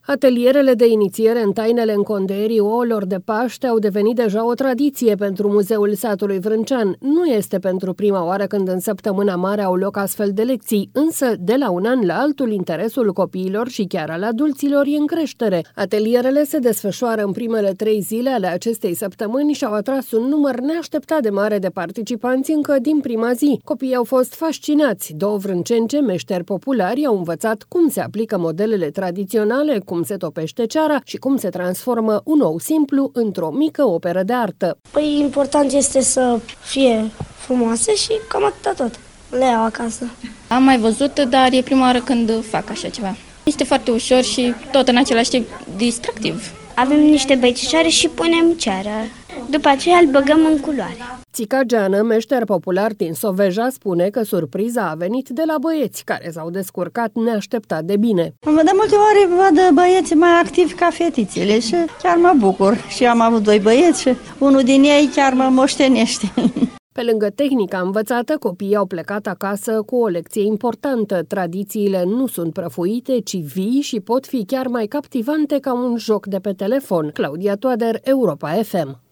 Atelierele de inițiere în tainele încondeierii ouălor de Paște au devenit deja o tradiție pentru Muzeul Satului Vrâncean. Nu este pentru prima oară când în săptămâna mare au loc astfel de lecții, însă de la un an la altul interesul copiilor și chiar al adulților e în creștere. Atelierele se desfășoară în primele 3 zile ale acestei săptămâni și au atras un număr neașteptat de mare de participanți încă din prima zi. Copiii au fost fascinați. 2 vrâncence, meșteri populari, au învățat cum se aplică modelele tradiționale, cum se topește ceara și cum se transformă un ou simplu într-o mică operă de artă. Păi important este să fie frumoase și cam atâta tot. Le iau acasă. Am mai văzut, dar e prima oară când fac așa ceva. Este foarte ușor și tot în același timp distractiv. Avem niște băiețișoare și punem ceară. După aceea îl băgăm în culoare. Țica Geană, meșter popular din Soveja, spune că surpriza a venit de la băieți, care s-au descurcat neașteptat de bine. De multe ori văd băieți mai activi ca fetițele și chiar mă bucur. Și am avut 2 băieți și unul din ei chiar mă moștenește. Pe lângă tehnica învățată, copiii au plecat acasă cu o lecție importantă. Tradițiile nu sunt prăfuite, ci vii și pot fi chiar mai captivante ca un joc de pe telefon. Claudia Toader, Europa FM.